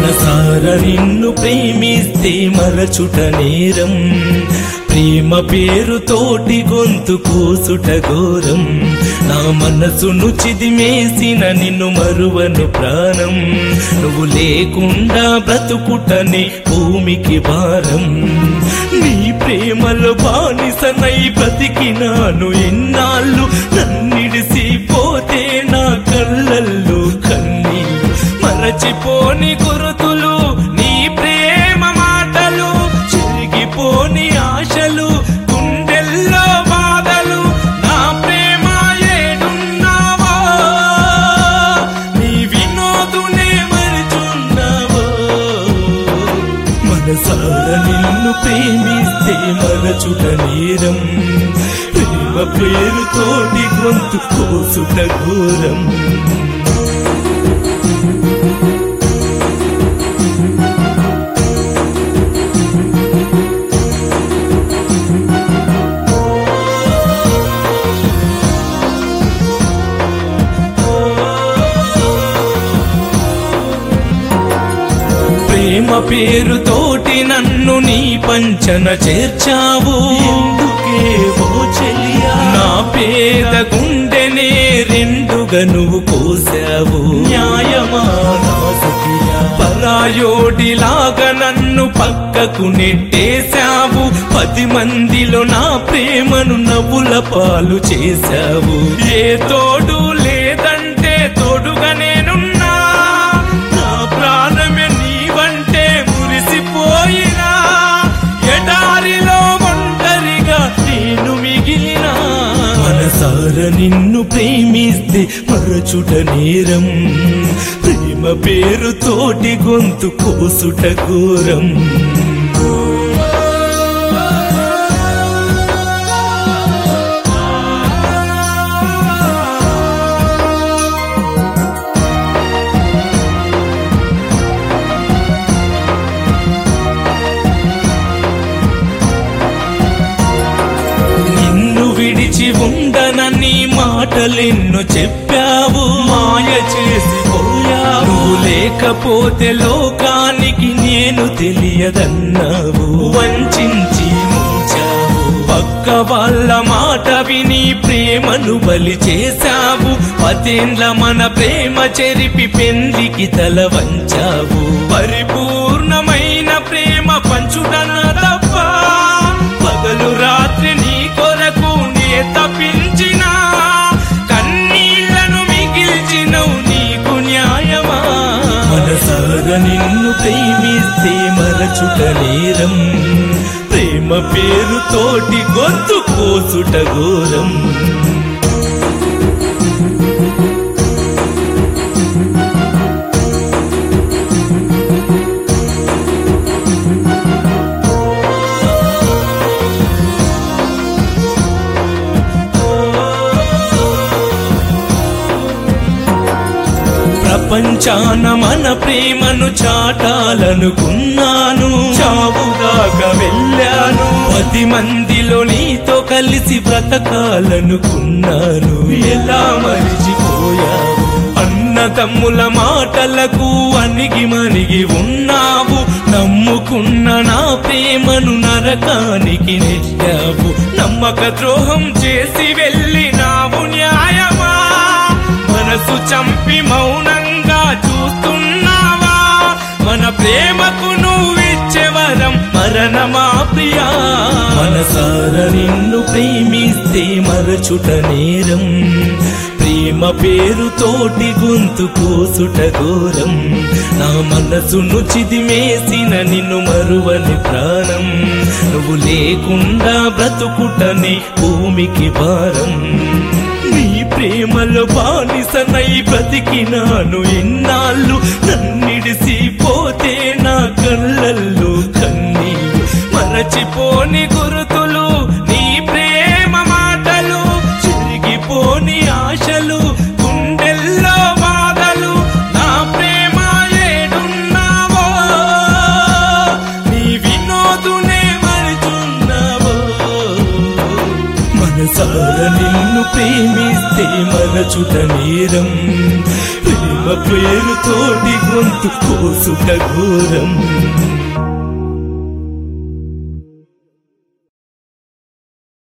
మనసారా నిన్ను ప్రేమిస్తే మరచుట నేరం, ప్రేమ పేరుతోటి గొంతు కోసుట ఘోరం. నా మనసును చిదిమేసిన నిన్ను మరువను ప్రాణం, నువ్వు లేకుండా బ్రతుకుటని భూమికి భారం. నీ ప్రేమలో బానిసనై బ్రతికినాను ఎన్నాళ్ళు, నన్నిడిసిపోతే నా కళ్ళల్లో కన్నీళ్ళు. మరచిపోని గురుతులు నీ ప్రేమ మాటలు, చెరిగిపోని ఆశలు గుండెల్లో బాధలు. నా ప్రేమ ఏడున్నావో, నీ వినోదునే మరుచున్నావో. మనసారా నిన్ను ప్రేమిస్తే మరచుట నేరం, ప్రేమ పేరుతోటి గొంతు కోసుట ఘోరం. ప్రేమ పేరుతోటి నన్ను నీ పంచన చేర్చావు, ఎందుకే ఓ చెలియా నా పేద గుండెనే రెండుగా నువ్వు కోసావు. న్యాయమా నా సఖియా, పరాయోడిలాగా నన్ను పక్కకు నెట్టేశావు. 10 మందిలో నా ప్రేమను నవ్వుల పాలు చేశావు. ఏ తోడు లేదంటే తోడుగా నేనున్నా, నా ప్రాణమే నీవంటే మురిసిపోయినా. ఎడారిలో ఒంటరిగా నేను మిగిలినా, మనసారా నిన్ను ప్రేమిస్తే మరచుట నేరం, ప్రేమ పేరుతోటి గొంతు కోసుట ఘోరం. విడిచి ఉండనని మాటలెన్నో చెప్పావు, మాయ చేసిపోయావు. నువ్వు లేకపోతే లోకానికి నేను తెలియదన్నావు, వంచించి ముంచావు. పక్క వాళ్ళ మాట విని ప్రేమను బలి చేశావు. 10 ఏండ్ల మన ప్రేమ చెరిపి పెళ్లికి తల వంచావు. పరిపూర్ణమైన ప్రేమ పంచుటన తప్ప, పగలు రాత్రి నీ కొరకు నే తప్పించిన. కన్నీళ్లను మిగిల్చినవు, నీకు న్యాయమా? మనసారా నిన్ను ప్రేమిస్తే మరచుట నేరం, ప్రేమ పేరుతోటి గొంతు కోసుట ఘోరం. ప్రపంచాన మన ప్రేమను చాటాలనుకున్నాను, చావుదాకా వెళ్ళాను. 10 మందిలో నీతో కలిసి బ్రతకాలనుకున్నాను, ఎలా మరిచిపోయావు? అన్నదమ్ముల మాటలకు అణిగి మణిగి ఉన్నావు. నమ్ముకున్న నా ప్రేమను నరకానికి నెట్టావు. నమ్మక ద్రోహం చేసి వెళ్ళినావు, న్యాయమా? మనసు చంపి మౌనంగా చూస్తున్నావా? మన ప్రేమకు నువ్విచ్చే వరం మరణమా ప్రియా? మనసారా నిన్ను ప్రేమిస్తే మరచుట నేరం, ప్రేమ పేరుతోటి గొంతు కోసుట ఘోరం. నా మనసును చిదిమేసిన నిన్ను మరువని ప్రాణం, నువ్వు లేకుండా బ్రతుకుటని భూమికి భారం. నీ ప్రేమలో బానిసనై బ్రతికినాను ఎన్నాళ్ళు, నన్నిడిసిపోతే నా కళ్ళల్లో కన్నీళ్ళు. మరచిపోని గురుతులు నీ ప్రేమ మాటలు, చెరిగిపోని ఆశలు గుండెల్లో బాధలు. నా ప్రేమ ఏడున్నావో, నీ వినోదునే మరుచున్నావో. మనసారా నిన్ను ప్రేమిస్తే మరచుట నేరం, ప్రేమ పేరుతోటి గొంతు కోసుట ఘోరం